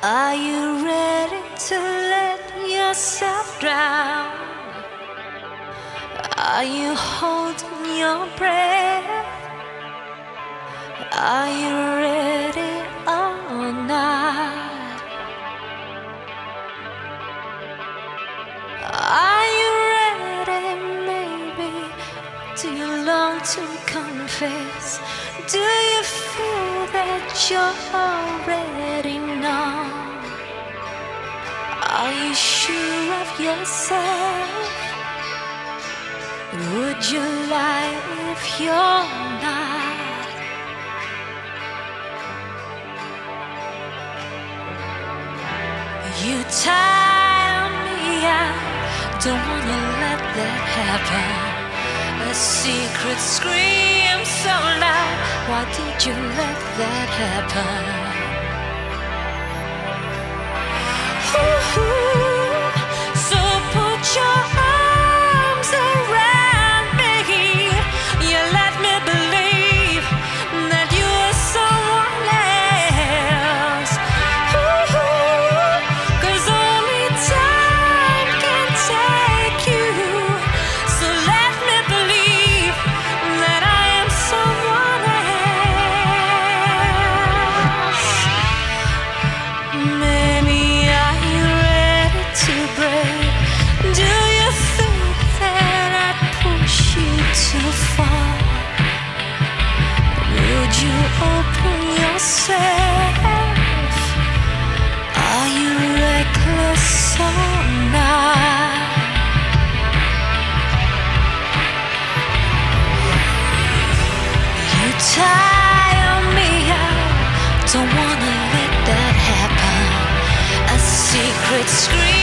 Are you ready to let yourself drown? Are you holding your breath? Are you ready or not? Are you ready, maybe? Do you long to confess? Do you feel that you're already known? Are you sure of yourself? Would you lie if you're not? You tire me out, don't wanna let that happen. A secret scream so loud, why did you let that happen? So put your arms around me. You let me believe that you are someone else. 'Cause only time can take you. So let me believe that I am someone else. Maybe to break. Do you think that I'd push you too far? Would you open yourself? Are you reckless or not? You tire me out, don't wanna let that happen. A secret scream